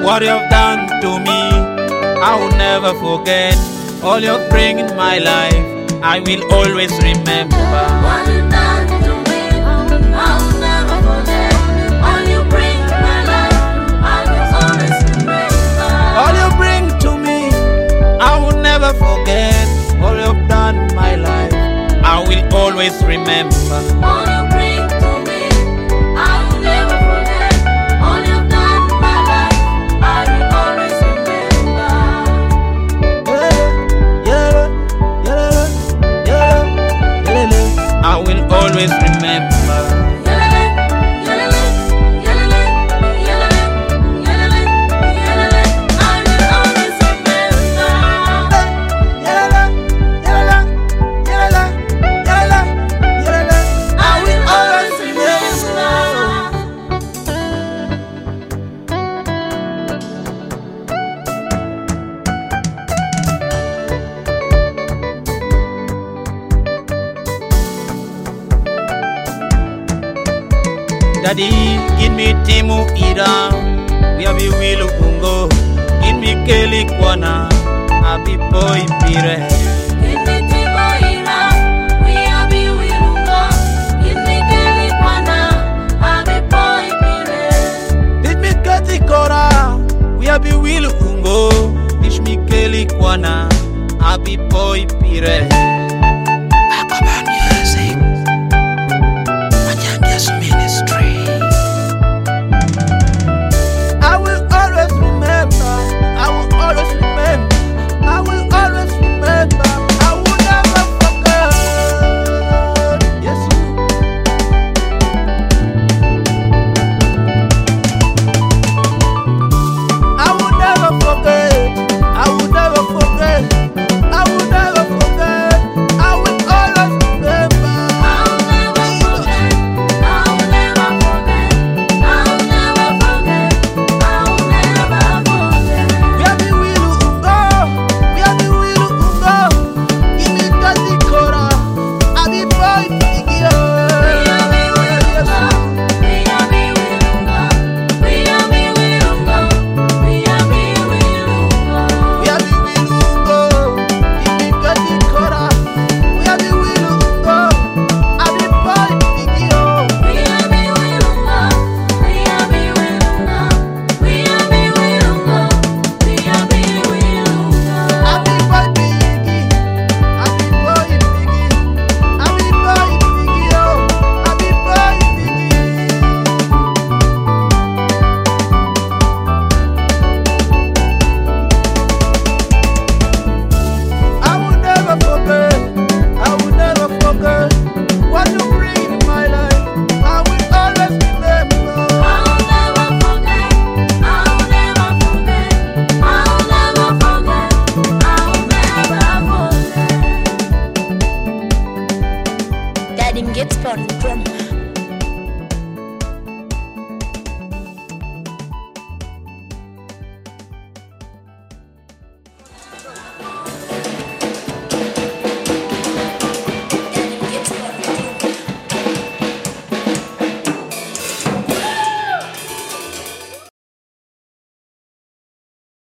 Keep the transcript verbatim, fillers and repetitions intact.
what you've done to me. I will never forget all you bring in my life. I will always remember What you done to me, I will never forget. All you bring in my life, I will always remember. all you bring to me. I will never forget all you've done in my life. I will always remember. All you bring to me, I will never forget. All you've done in my life, I will always remember. I will always remember. Yelele, yelele, yelele, yelele, yelele, yelele, I will always remember. I will always remember. Daddy, give me Timu Ida, we have a will ungo. Give me Kelly Kwana, happy boy Pire. Give me Tiboira, we are be will go. Give me Kelly Kwana, happy boy Pire. Give me Kati Kora, we have a will ungo. Give me Kelly Kwana, happy boy Pire.